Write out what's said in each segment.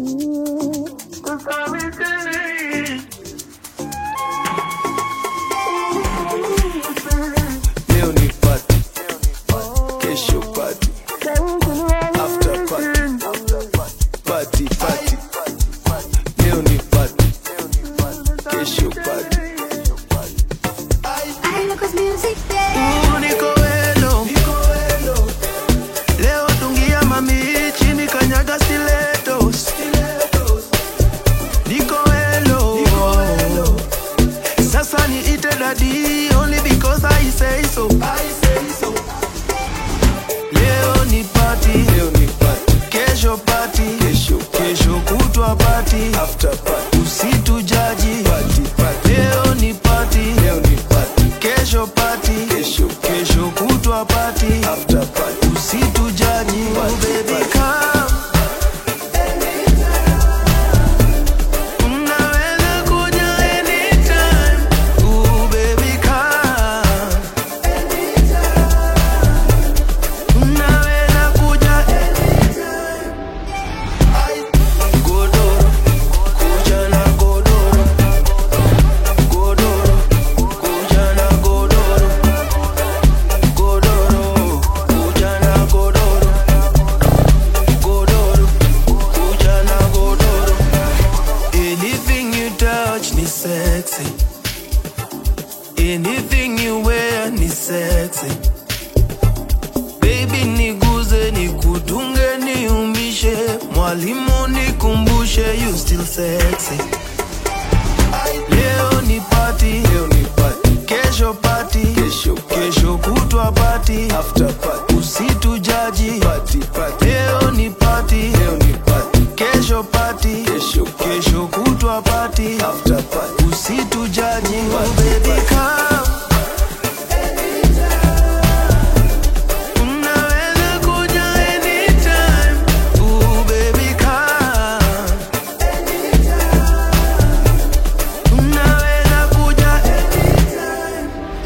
Leo ni party, kesho party, after party, party. Leo ni party, kesho party. Niko elo, leo tungia mami chini kanyaga stilettos. Niko elo, sasa ni ite daddy only because I say so. Leo ni party, kesho party, kesho kutwa party, after party, usitu jaji party. Leo ni party, kesho party, kesho kutwa party, after party, usitu jaji. Oh baby come, unaweza kuja anytime. Oh baby come, unaweza kuja anytime. Godoro, kuja na godoro. Godoro, kuja na godoro. Godoro, kuja na godoro. Godoro, kuja na godoro. Anything you touch ni sexy. Anything you wear ni sexy. Baby niguze, nikutunge, niumishe. Mwalimu nikumbushe, you still sexy. Leo ni party, kesho party, kesho kutwa party, after party, usitu jaji party. Leo ni party, kesho party, kesho kutwa party, after party, usitu jaji. Oh baby come, unaweza kuja anytime. Oh baby come, unaweza kuja anytime.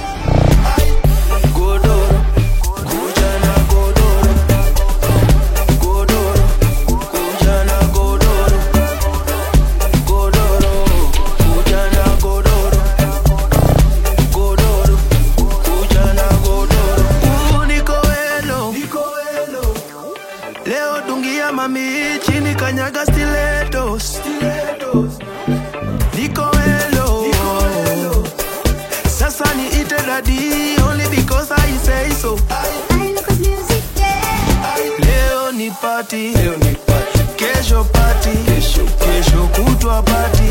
Godoro, kuja na godoro. Godoro, kuja na godoro. Godoro, kuja na godoro. Godoro, kuja na godoro. Niko elo, leo dungia mami chini kanyaga stilettos. Niko elo, sasa ni ite daddy only because I say so. Leo ni party, kesho party, kesho kutwa party,